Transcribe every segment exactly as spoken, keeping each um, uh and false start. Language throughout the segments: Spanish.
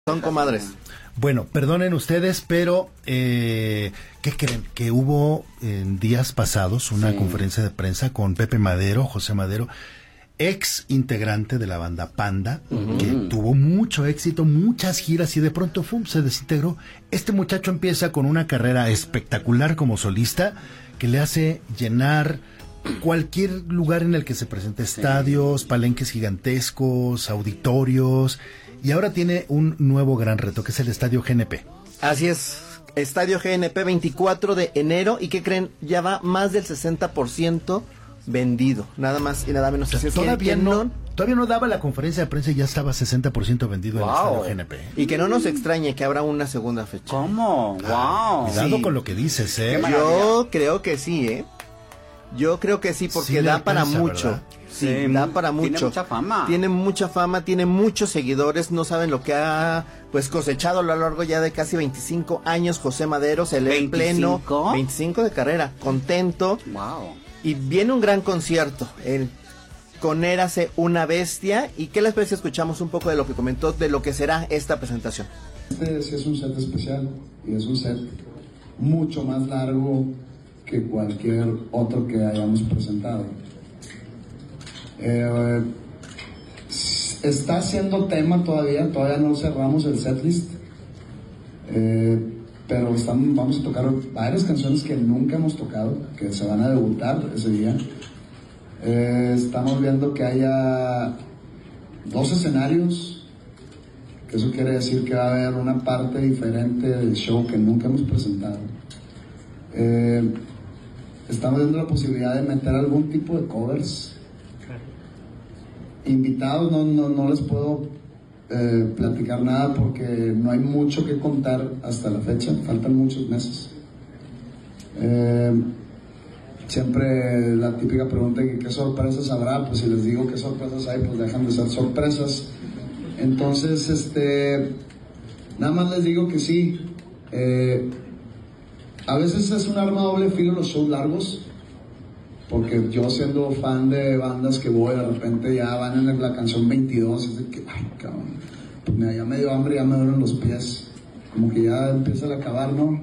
Son comadres. Bueno, perdonen ustedes, pero eh, ¿qué creen? Que hubo en días pasados una sí. conferencia de prensa con Pepe Madero, José Madero, ex integrante de la banda Panda, uh-huh. que tuvo mucho éxito, muchas giras y de pronto ¡fum!, se desintegró. Este muchacho empieza con una carrera espectacular como solista que le hace llenar cualquier lugar en el que se presente, estadios, sí. palenques gigantescos, auditorios, y ahora tiene un nuevo gran reto que es el Estadio G N P. Así es, Estadio G N P, veinticuatro de enero, y ¿qué creen? Ya va más del sesenta por ciento vendido, nada más y nada menos. Así es, todavía no, no, todavía no daba la conferencia de prensa y ya estaba sesenta por ciento vendido wow. el Estadio G N P. Y que no nos extrañe que habrá una segunda fecha. ¿Cómo? Ah, wow. Cuidado sí. con lo que dices, ¿eh? Yo creo que sí, ¿eh? Yo creo que sí, porque sí da alcanza, para mucho. ¿Verdad? Sí, sí, da para mucho. Tiene mucha fama. Tiene mucha fama, tiene muchos seguidores, no saben lo que ha pues cosechado a lo largo ya de casi veinticinco años José Madero, se lee en pleno veinticinco de carrera, contento. Wow. Y viene un gran concierto, el con Érase una bestia. ¿Y qué les parece si escuchamos un poco de lo que comentó de lo que será esta presentación? Este sí es un set especial y es un set mucho más largo que cualquier otro que hayamos presentado. Eh, está siendo tema todavía, todavía no cerramos el setlist, eh, pero estamos, vamos a tocar varias canciones que nunca hemos tocado, que se van a debutar ese día. Eh, estamos viendo que haya dos escenarios, que eso quiere decir que va a haber una parte diferente del show que nunca hemos presentado. Eh, estamos viendo la posibilidad de meter algún tipo de covers. Invitados no, no, no les puedo eh, platicar nada porque no hay mucho que contar hasta la fecha, faltan muchos meses. Eh, siempre la típica pregunta que qué sorpresas habrá, pues si les digo qué sorpresas hay, pues dejan de ser sorpresas. Entonces, este, nada más les digo que sí, eh, a veces es un arma doble filo los shows largos, porque yo siendo fan de bandas que voy, de repente ya van en la canción veintidós, y es de que, ay, cabrón, pues me, ya me dio hambre, ya me duelen los pies, como que ya empieza a acabar, ¿no?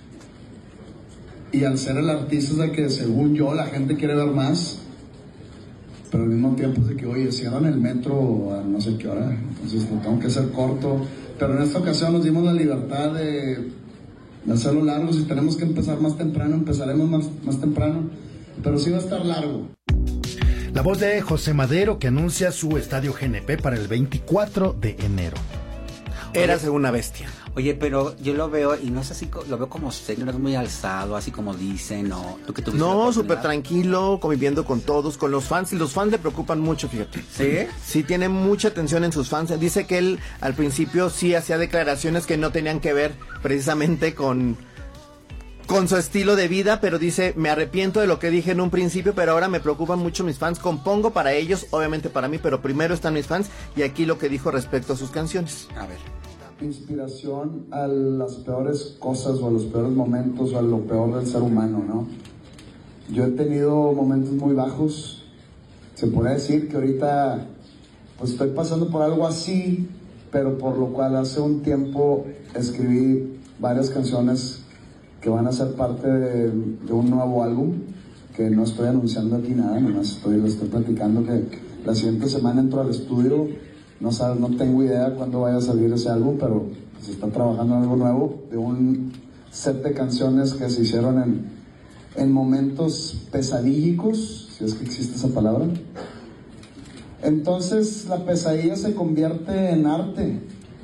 Y al ser el artista es de que, según yo, la gente quiere ver más, pero al mismo tiempo es de que, oye, cierran el metro a no sé qué hora, entonces lo tengo que hacer corto, pero en esta ocasión nos dimos la libertad de, de hacerlo largo. Si tenemos que empezar más temprano, empezaremos más, más temprano, pero sí va a estar largo. La voz de José Madero, que anuncia su Estadio G N P para el veinticuatro de enero. Érase una bestia. Oye, pero yo lo veo y no es así, lo veo como serio, no es muy alzado, así como dicen, ¿no? ¿Tú que tuviste No, súper tranquilo, conviviendo con todos, con los fans, y los fans le preocupan mucho, fíjate. ¿Sí? Sí, tiene mucha atención en sus fans. Dice que él al principio sí hacía declaraciones que no tenían que ver precisamente con... con su estilo de vida, pero dice, me arrepiento de lo que dije en un principio, pero ahora me preocupan mucho mis fans, compongo para ellos, obviamente para mí, pero primero están mis fans, y aquí lo que dijo respecto a sus canciones. A ver. Inspiración a las peores cosas o a los peores momentos o a lo peor del ser humano, ¿no? Yo he tenido momentos muy bajos, se puede decir que ahorita pues estoy pasando por algo así, pero por lo cual hace un tiempo escribí varias canciones que van a ser parte de, de un nuevo álbum, que no estoy anunciando aquí nada, nomás estoy, lo estoy platicando que la siguiente semana entro al estudio, no sabe, no tengo idea cuándo vaya a salir ese álbum, pero se está trabajando en algo nuevo, de un set de canciones que se hicieron en, en momentos pesadílicos, si es que existe esa palabra. Entonces la pesadilla se convierte en arte.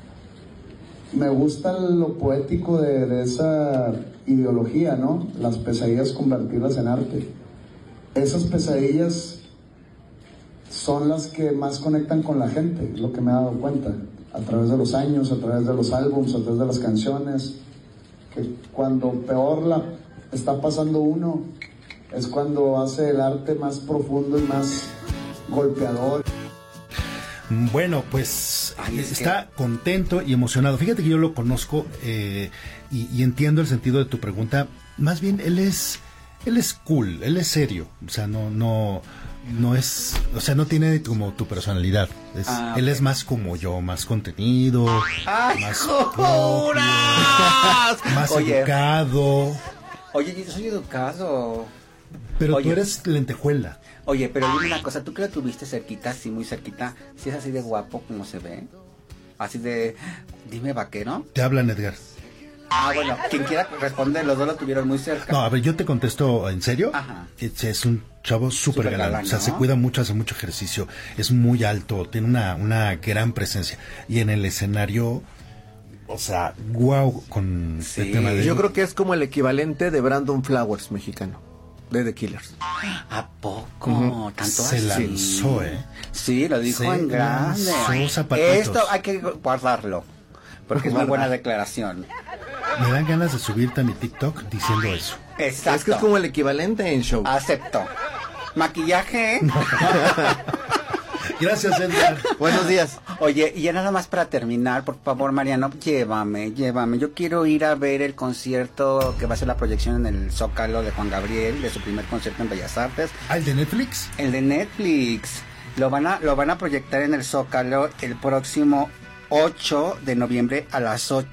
Me gusta lo poético de, de esa ideología, ¿no? Las pesadillas convertirlas en arte. Esas pesadillas son las que más conectan con la gente, es lo que me he dado cuenta, a través de los años, a través de los álbumes, a través de las canciones, que cuando peor la está pasando uno, es cuando hace el arte más profundo y más golpeador. Bueno, pues Ay, está que... contento y emocionado. Fíjate que yo lo conozco eh, y, y entiendo el sentido de tu pregunta. Más bien, él es, él es cool, él es serio. O sea, no, no, no es, o sea, no tiene como tu personalidad. Es, Ah, él ok. es más como yo, más contenido, ¡Ay, más juras! propio, más Oye. educado. Oye, yo soy educado. Pero Oye. tú eres lentejuela. Oye, pero dime una cosa, ¿tú que lo tuviste cerquita, así muy cerquita? ¿Si es así de guapo como se ve? Así de, dime vaquero. Te hablan, Edgar. Ah, bueno, quien quiera responder, los dos lo tuvieron muy cerca. No, a ver, yo te contesto en serio. Ajá. Es, es un chavo súper Súper galán. galán, O sea, ¿no? se cuida mucho, hace mucho ejercicio. Es muy alto, tiene una, una gran presencia. Y en el escenario, o sea, guau, con Sí. Pepe Madero. Yo creo que es como el equivalente de Brandon Flowers mexicano, de The Killers. ¿A poco? ¿Tanto Se así? lanzó, ¿eh? Sí, lo dijo Se en grande. lanzó zapatitos. Esto hay que guardarlo, porque es muy buena declaración. Me dan ganas de subirte a mi TikTok diciendo eso. Exacto. Es que es como el equivalente en show. Acepto. Maquillaje. Gracias, Edgar. Buenos días. Oye, y ya nada más para terminar, por favor, Mariano, llévame, llévame. Yo quiero ir a ver el concierto que va a ser la proyección en el Zócalo de Juan Gabriel, de su primer concierto en Bellas Artes. ¿Ah, el de Netflix? El de Netflix. Lo van a, lo van a proyectar en el Zócalo el próximo ocho de noviembre a las ocho.